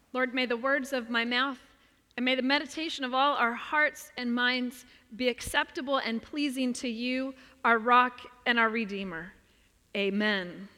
Lord, may the words of my mouth and may the meditation of all our hearts and minds be acceptable and pleasing to you, our rock and our redeemer. Amen.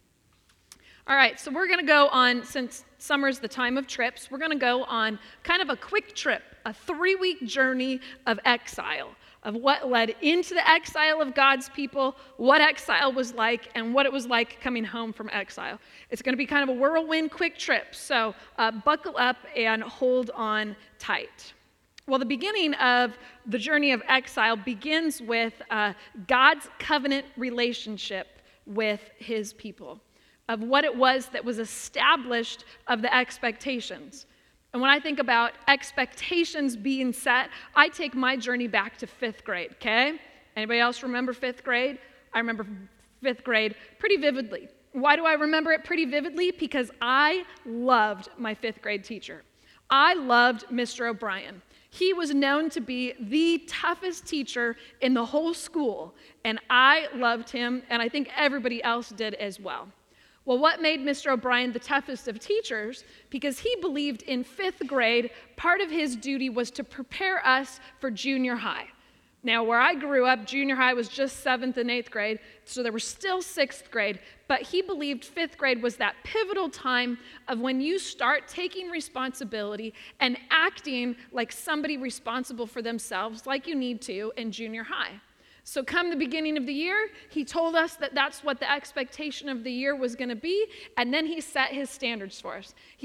All right, so we're going to go on, since summer's the time of trips, we're going to go on kind of a quick trip, a 3-week journey of exile, of what led into the exile of God's people, what exile was like, and what it was like coming home from exile. It's going to be kind of a whirlwind quick trip, so buckle up and hold on tight. Well, the beginning of the journey of exile begins with God's covenant relationship with his people, of what it was that was established, of the expectations. And when I think about expectations being set, I take my journey back to 5th grade, okay? Anybody else remember 5th grade? I remember 5th grade pretty vividly. Why do I remember it pretty vividly? Because I loved my 5th grade teacher. I loved Mr. O'Brien. He was known to be the toughest teacher in the whole school, and I loved him, and I think everybody else did as well. Well, what made Mr. O'Brien the toughest of teachers? Because he believed in 5th grade, part of his duty was to prepare us for junior high. Now, where I grew up, junior high was just 7th and 8th grade, so there was still 6th grade, but he believed 5th grade was that pivotal time of when you start taking responsibility and acting like somebody responsible for themselves, like you need to in junior high. So come the beginning of the year, he told us that that's what the expectation of the year was going to be, and then he set his standards for us. He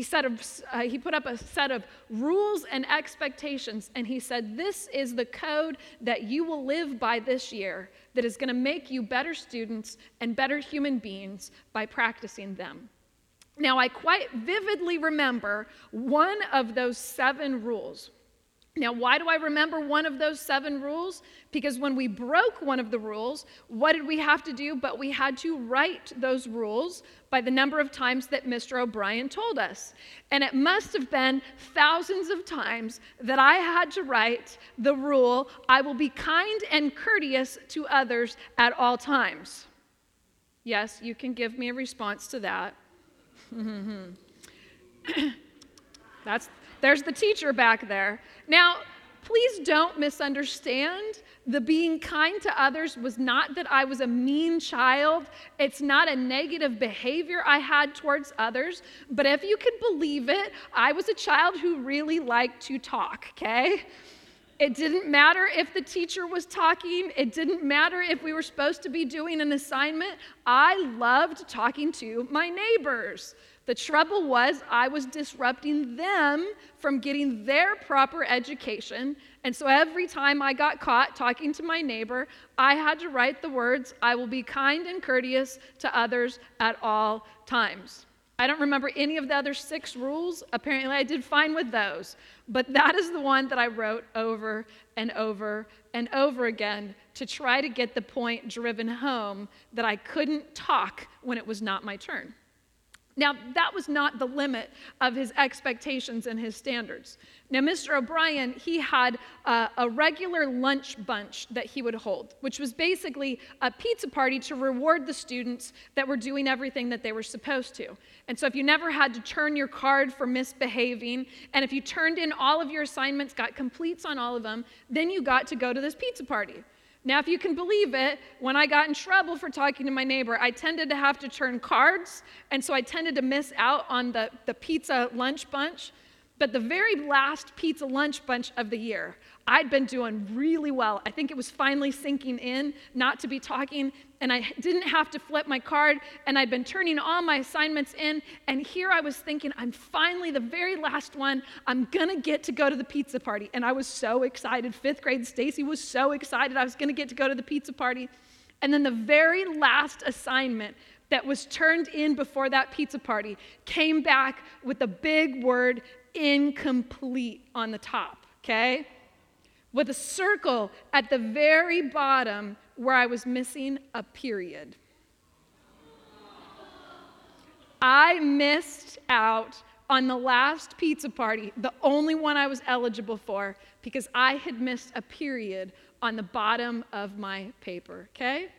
put up a set of rules and expectations, and he said, this is the code that you will live by this year that is going to make you better students and better human beings by practicing them. Now, I quite vividly remember one of those 7 rules. Now, why do I remember one of those 7 rules? Because when we broke one of the rules, what did we have to do? But we had to write those rules by the number of times that Mr. O'Brien told us. And it must have been thousands of times that I had to write the rule, I will be kind and courteous to others at all times. Yes, you can give me a response to that. There's the teacher back there. Now, please don't misunderstand. The being kind to others was not that I was a mean child. It's not a negative behavior I had towards others. But if you could believe it, I was a child who really liked to talk, okay? It didn't matter if the teacher was talking. It didn't matter if we were supposed to be doing an assignment. I loved talking to my neighbors. The trouble was I was disrupting them from getting their proper education, and so every time I got caught talking to my neighbor, I had to write the words, I will be kind and courteous to others at all times. I don't remember any of the other 6 rules. Apparently I did fine with those, but that is the one that I wrote over and over and over again to try to get the point driven home that I couldn't talk when it was not my turn. Now, that was not the limit of his expectations and his standards. Now, Mr. O'Brien, he had a regular lunch bunch that he would hold, which was basically a pizza party to reward the students that were doing everything that they were supposed to. And so if you never had to turn your card for misbehaving, and if you turned in all of your assignments, got completes on all of them, then you got to go to this pizza party. Now, if you can believe it, when I got in trouble for talking to my neighbor, I tended to have to turn cards, and so I tended to miss out on the pizza lunch bunch. But the very last pizza lunch bunch of the year, I'd been doing really well. I think it was finally sinking in not to be talking, and I didn't have to flip my card, and I'd been turning all my assignments in, and here I was thinking, I'm finally the very last one. I'm gonna get to go to the pizza party, and I was so excited. 5th grade Stacy was so excited I was gonna get to go to the pizza party, and then the very last assignment that was turned in before that pizza party came back with the big word, incomplete, on the top, okay? With a circle at the very bottom where I was missing a period. I missed out on the last pizza party, the only one I was eligible for, because I had missed a period on the bottom of my paper, okay?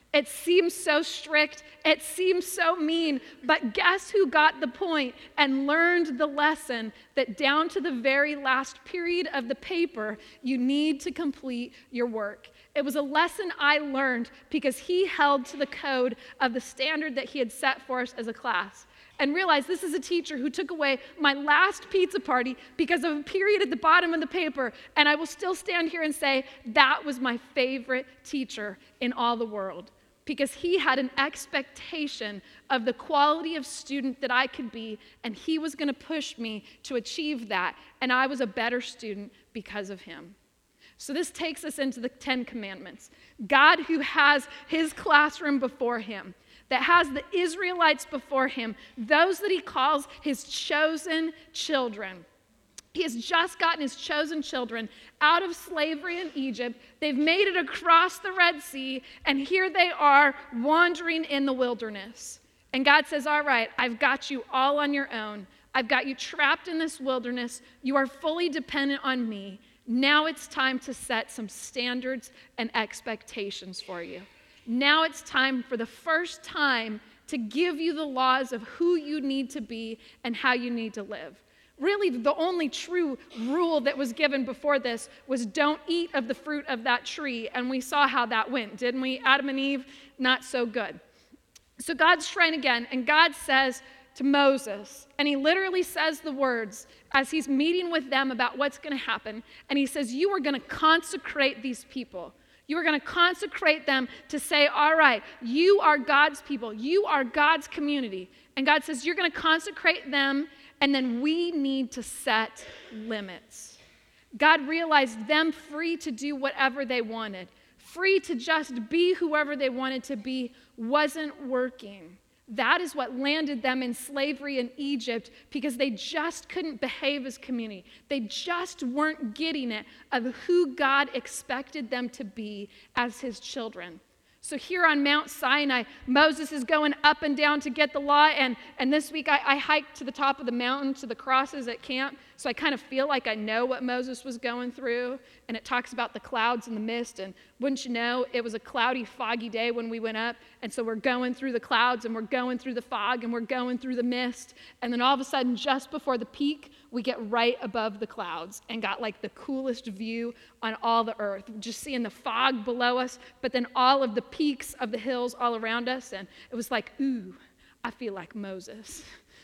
It seems so strict. It seems so mean. But guess who got the point and learned the lesson that down to the very last period of the paper, you need to complete your work. It was a lesson I learned because he held to the code of the standard that he had set for us as a class. And realized this is a teacher who took away my last pizza party because of a period at the bottom of the paper. And I will still stand here and say that was my favorite teacher in all the world, because he had an expectation of the quality of student that I could be, and he was going to push me to achieve that. And I was a better student because of him. So this takes us into the 10 Commandments. God, who has his classroom before him, that has the Israelites before him, those that he calls his chosen children. He has just gotten his chosen children out of slavery in Egypt. They've made it across the Red Sea, and here they are wandering in the wilderness. And God says, all right, I've got you all on your own. I've got you trapped in this wilderness. You are fully dependent on me. Now it's time to set some standards and expectations for you. Now it's time, for the first time, to give you the laws of who you need to be and how you need to live. Really, the only true rule that was given before this was don't eat of the fruit of that tree. And we saw how that went, didn't we? Adam and Eve, not so good. So God's trying again, and God says to Moses, and he literally says the words as he's meeting with them about what's going to happen. And he says, you are going to consecrate these people. You are going to consecrate them to say, all right, you are God's people. You are God's community. And God says, you're going to consecrate them, and then we need to set limits. God realized them free to do whatever they wanted, free to just be whoever they wanted to be, wasn't working. That is what landed them in slavery in Egypt, because they just couldn't behave as community. They just weren't getting it of who God expected them to be as his children. So here on Mount Sinai, Moses is going up and down to get the law, and this week I hiked to the top of the mountain to the crosses at camp, so I kind of feel like I know what Moses was going through, and it talks about the clouds and the mist, and wouldn't you know, it was a cloudy, foggy day when we went up, and so we're going through the clouds, and we're going through the fog, and we're going through the mist, and then all of a sudden, just before the peak, we get right above the clouds and got like the coolest view on all the earth, just seeing the fog below us, but then all of the peaks of the hills all around us, and it was like, ooh, I feel like Moses.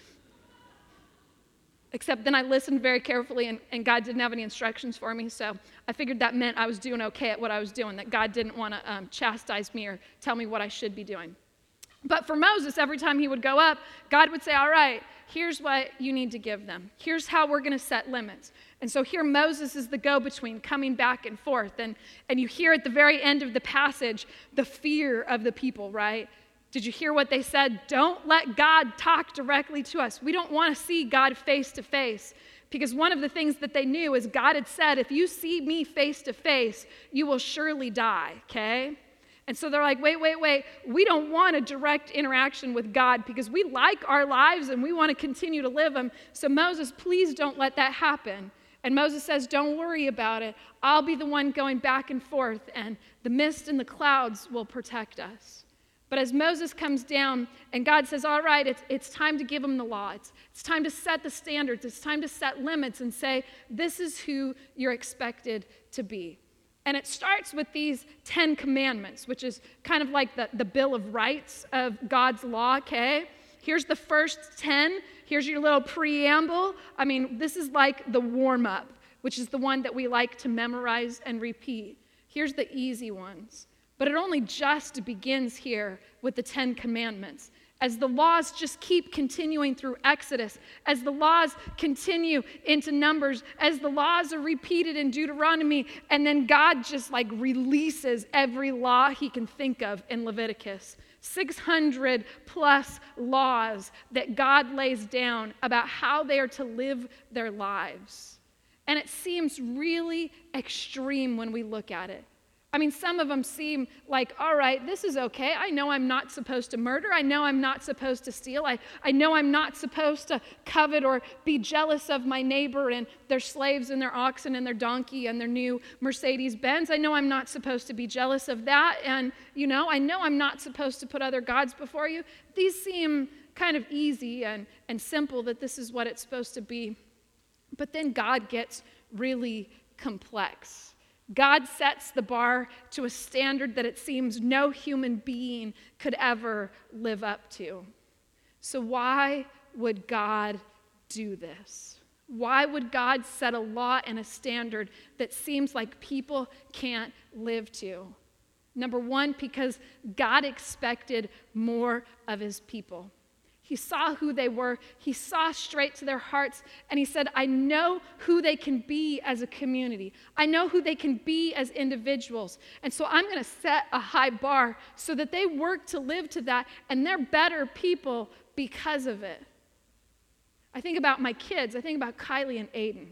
Except then I listened very carefully, and God didn't have any instructions for me, so I figured that meant I was doing okay at what I was doing, that God didn't want to chastise me or tell me what I should be doing. But for Moses, every time he would go up, God would say, all right, here's what you need to give them. Here's how we're going to set limits. And so here Moses is the go-between, coming back and forth. And you hear at the very end of the passage the fear of the people, right? Did you hear what they said? Don't let God talk directly to us. We don't want to see God face to face. Because one of the things that they knew is God had said, if you see me face to face, you will surely die, okay? And so they're like, wait. We don't want a direct interaction with God because we like our lives and we want to continue to live them. So Moses, please don't let that happen. And Moses says, don't worry about it. I'll be the one going back and forth, and the mist and the clouds will protect us. But as Moses comes down and God says, all right, it's time to give them the law. It's time to set the standards. It's time to set limits and say, this is who you're expected to be. And it starts with these 10 commandments, which is kind of like the Bill of Rights of God's law, okay? Here's the first 10. Here's your little preamble. I mean, this is like the warm-up, which is the one that we like to memorize and repeat. Here's the easy ones. But it only just begins here with the 10 commandments. As the laws just keep continuing through Exodus, as the laws continue into Numbers, as the laws are repeated in Deuteronomy, and then God just like releases every law he can think of in Leviticus. 600 plus laws that God lays down about how they are to live their lives. And it seems really extreme when we look at it. I mean, some of them seem like, all right, this is okay. I know I'm not supposed to murder. I know I'm not supposed to steal. I know I'm not supposed to covet or be jealous of my neighbor and their slaves and their oxen and their donkey and their new Mercedes-Benz. I know I'm not supposed to be jealous of that. And, I know I'm not supposed to put other gods before you. These seem kind of easy and simple, that this is what it's supposed to be. But then God gets really complex. God sets the bar to a standard that it seems no human being could ever live up to. So why would God do this? Why would God set a law and a standard that seems like people can't live to? Number one, because God expected more of his people. He saw who they were. He saw straight to their hearts. And he said, I know who they can be as a community. I know who they can be as individuals. And so I'm going to set a high bar so that they work to live to that. And they're better people because of it. I think about my kids. I think about Kylie and Aiden.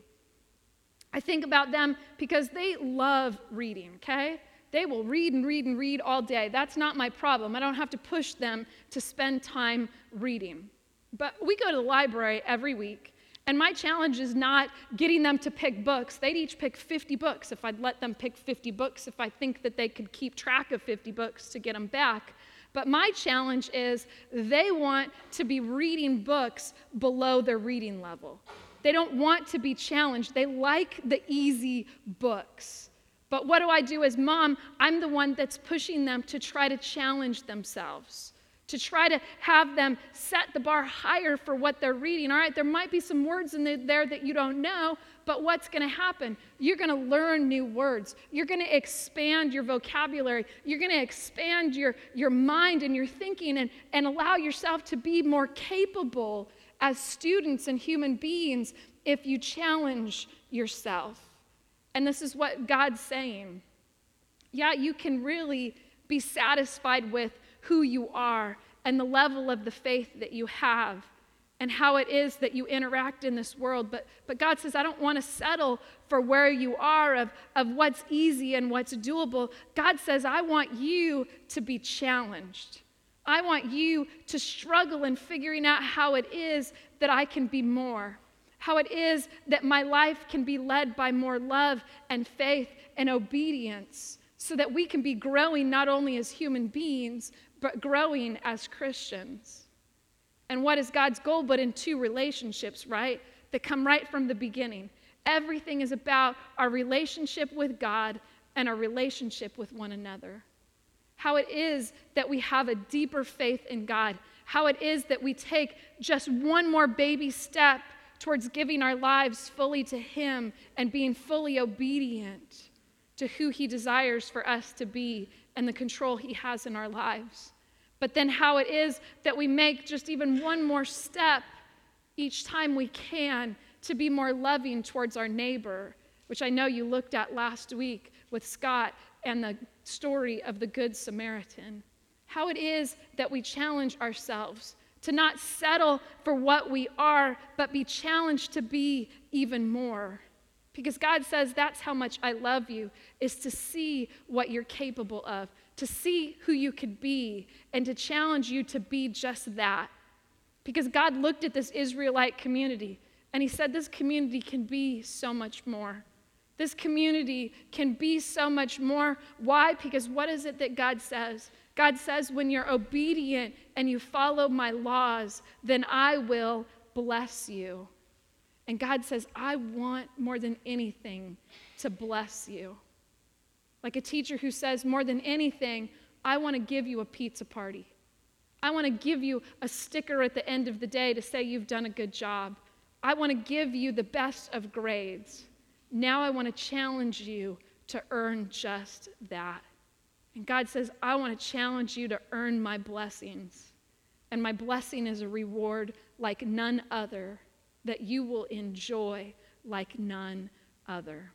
I think about them because they love reading, okay? They will read and read and read all day. That's not my problem. I don't have to push them to spend time reading. But we go to the library every week, and my challenge is not getting them to pick books. They'd each pick 50 books if I'd let them pick 50 books, if I think that they could keep track of 50 books to get them back. But my challenge is they want to be reading books below their reading level. They don't want to be challenged. They like the easy books. But what do I do as mom? I'm the one that's pushing them to try to challenge themselves, to try to have them set the bar higher for what they're reading. All right, there might be some words in there that you don't know, but what's going to happen? You're going to learn new words. You're going to expand your vocabulary. You're going to expand your mind and your thinking and allow yourself to be more capable as students and human beings if you challenge yourself. And this is what God's saying. Yeah, you can really be satisfied with who you are and the level of the faith that you have and how it is that you interact in this world. But God says, I don't want to settle for where you are of what's easy and what's doable. God says, I want you to be challenged. I want you to struggle in figuring out how it is that I can be more. How it is that my life can be led by more love and faith and obedience so that we can be growing not only as human beings, but growing as Christians. And what is God's goal but in two relationships, right? That come right from the beginning. Everything is about our relationship with God and our relationship with one another. How it is that we have a deeper faith in God. How it is that we take just one more baby step towards giving our lives fully to him and being fully obedient to who he desires for us to be and the control he has in our lives. But then how it is that we make just even one more step each time we can to be more loving towards our neighbor, which I know you looked at last week with Scott and the story of the Good Samaritan. How it is that we challenge ourselves to not settle for what we are, but be challenged to be even more. Because God says that's how much I love you, is to see what you're capable of, to see who you could be, and to challenge you to be just that. Because God looked at this Israelite community, and he said this community can be so much more. This community can be so much more. Why? Because what is it that God says? God says, when you're obedient and you follow my laws, then I will bless you. And God says, I want more than anything to bless you. Like a teacher who says, more than anything, I want to give you a pizza party. I want to give you a sticker at the end of the day to say you've done a good job. I want to give you the best of grades. Now I want to challenge you to earn just that. And God says, I want to challenge you to earn my blessings. And my blessing is a reward like none other, that you will enjoy like none other.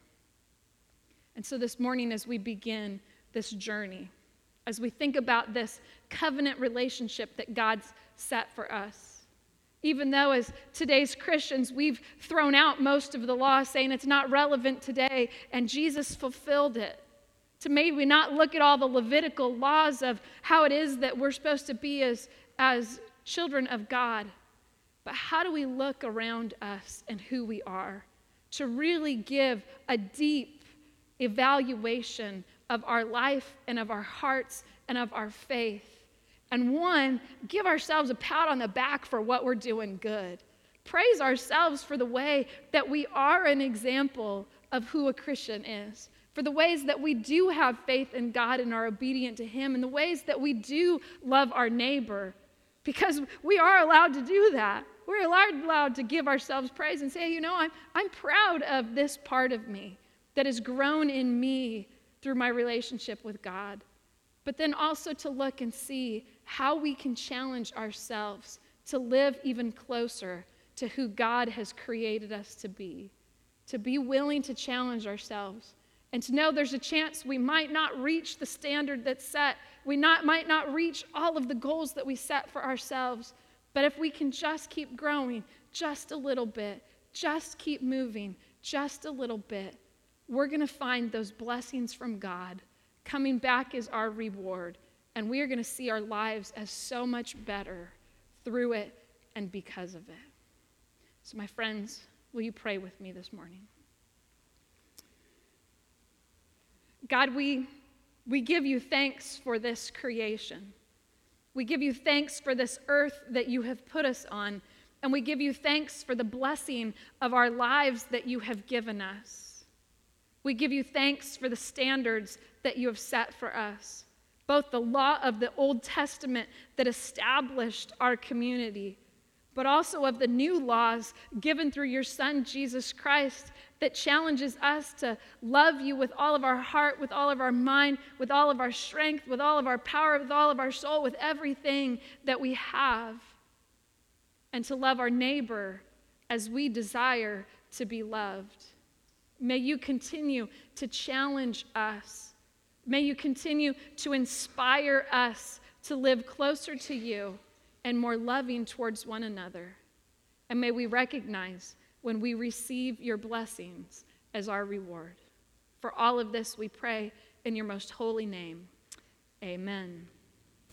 And so this morning, as we begin this journey, as we think about this covenant relationship that God's set for us, even though as today's Christians, we've thrown out most of the law saying it's not relevant today, and Jesus fulfilled it. To maybe not look at all the Levitical laws of how it is that we're supposed to be as children of God, but how do we look around us and who we are? To really give a deep evaluation of our life and of our hearts and of our faith. And one, give ourselves a pat on the back for what we're doing good. Praise ourselves for the way that we are an example of who a Christian is, for the ways that we do have faith in God and are obedient to Him, and the ways that we do love our neighbor, because we are allowed to do that. We're allowed to give ourselves praise and say, I'm proud of this part of me that has grown in me through my relationship with God. But then also to look and see how we can challenge ourselves to live even closer to who God has created us to be willing to challenge ourselves, and to know there's a chance we might not reach the standard that's set. We might not reach all of the goals that we set for ourselves, but if we can just keep growing just a little bit, just keep moving just a little bit, we're going to find those blessings from God coming back as our reward, and we are going to see our lives as so much better through it and because of it. So my friends, will you pray with me this morning? God, we give you thanks for this creation. We give you thanks for this earth that you have put us on, and we give you thanks for the blessing of our lives that you have given us. We give you thanks for the standards that you have set for us, both the law of the Old Testament that established our community, but also of the new laws given through your Son, Jesus Christ, that challenges us to love you with all of our heart, with all of our mind, with all of our strength, with all of our power, with all of our soul, with everything that we have, and to love our neighbor as we desire to be loved. May you continue to challenge us. May you continue to inspire us to live closer to you and more loving towards one another. And may we recognize when we receive your blessings as our reward. For all of this we pray in your most holy name. Amen.